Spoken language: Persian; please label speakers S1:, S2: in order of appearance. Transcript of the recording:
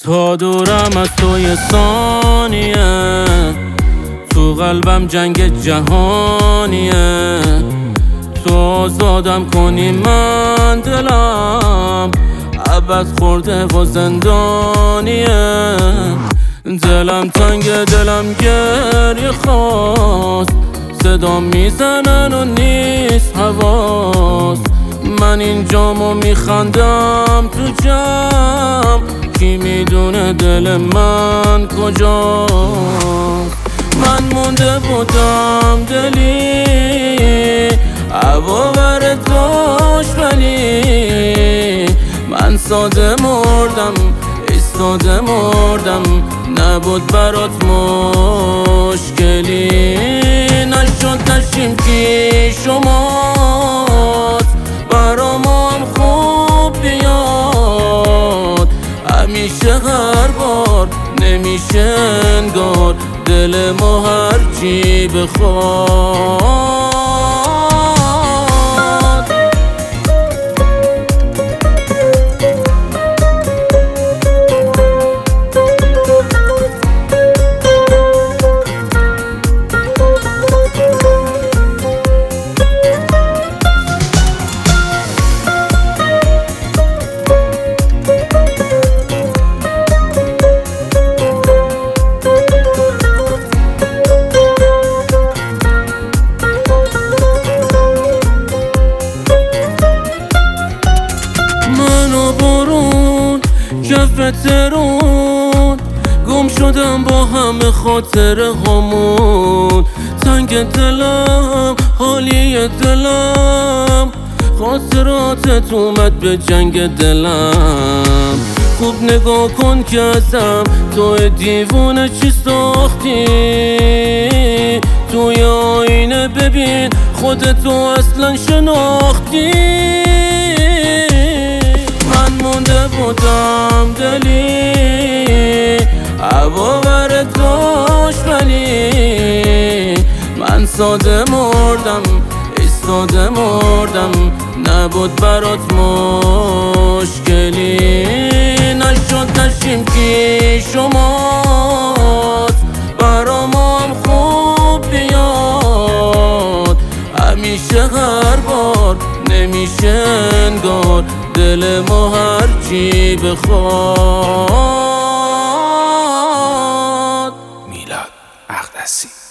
S1: تا دورم از توی ثانیه، تو قلبم جنگ جهانیه. تو آزادم کنی من دلم عبد خورده و زندانیه. دلم تنگ دلم گریه خواست، صدا میزنن و نیست حواس. من اینجامو میخندم تو جمع، کی میدونه دل من کجاست. من مونده بودم دلی هوا برت داشت، ولی من ساده مردم ایستاده مردم. نبود برات مشکلی، نشد نشیم کی شماست. برامم خوب بیاد همیشه هر بار، نمیشه انگار دل ما هرچی بخواد. کف ترون گم شدم با همه خاطره همون. تنگ دلم حالی دلم، خاطراتت اومد به جنگ دلم. خوب نگاه کن که ازم تو دیوونه چی ساختی. توی آینه ببین خودتو اصلا شناختی. من مونده بودم دلی هوا برت داشت، ولی من ساده مردم ایستاده مردم. نبود برات مشکلی، نشد نشیم کی شماست. برامم خوب بیاد همیشه هر بار، نمیشه انگار دل ما هرچی بخواد.
S2: میلاد اقدسی.